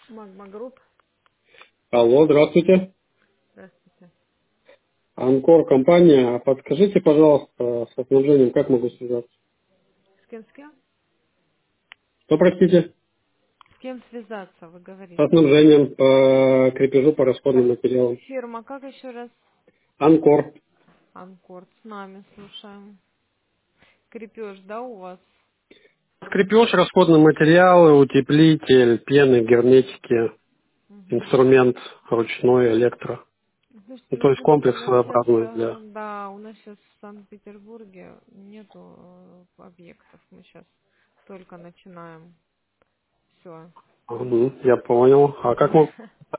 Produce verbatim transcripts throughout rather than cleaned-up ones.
Магма Групп. Алло, здравствуйте. Здравствуйте. Анкор компания. А подскажите, пожалуйста, со снабжением, как могу связаться? С кем, с кем? Что, простите? С кем связаться, вы Со говорите? снабжением по крепежу, по расходным Так, материалам. фирма, как еще раз? Анкор. Анкорд. С нами слушаем. Крепеж, да, у вас? Крепеж, расходные материалы, утеплитель, пены, герметики, Угу. инструмент ручной, электро. Ну, Слушайте, то ну есть смотрите, комплекс у нас сейчас, своеобразный для... да, у нас сейчас в Санкт-Петербурге нету э, объектов. Мы сейчас только начинаем. Все. Мгм, я понял. А как могу...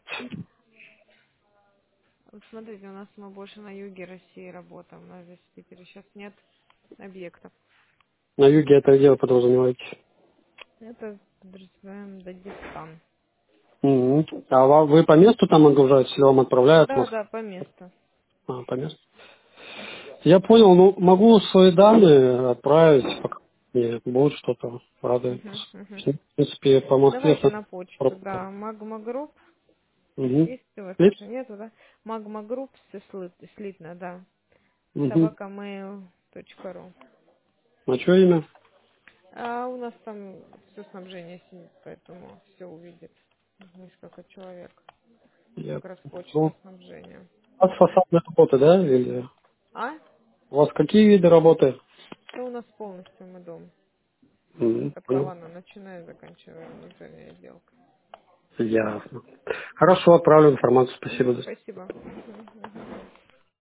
Вот смотрите, у нас мы больше на юге России работаем. У нас здесь в Питере сейчас нет объектов. На юге это где вы подразумеваете? Это подразумеваем Дагестан. Мгм. А ва- вы по месту там отгружаете или вам отправляют в Да, Москву? да, по месту. А, по месту. Я понял, ну могу свои данные отправить, пока мне будет что-то радует. Мгм, мгм. В принципе, по Москве Давайте со- на почту, просто. да. Магма Групп. Угу. Есть у вас Лип? уже? Нету, да? Магма Групп, все слитно, да. Угу. собака mail точка ру. А что имя? А у нас там все снабжение сидит, поэтому все увидит несколько человек. Я Как раз почта понял. снабжения. У вас фасадные работы, да? Или А? у вас какие виды работы? Ну, у нас полностью мы дом. Мгм, понял. Котлована начиная, заканчивая внутренняя отделка. Ясно. Хорошо, отправлю информацию. Спасибо. Мгм, спасибо. Мгм, мгм.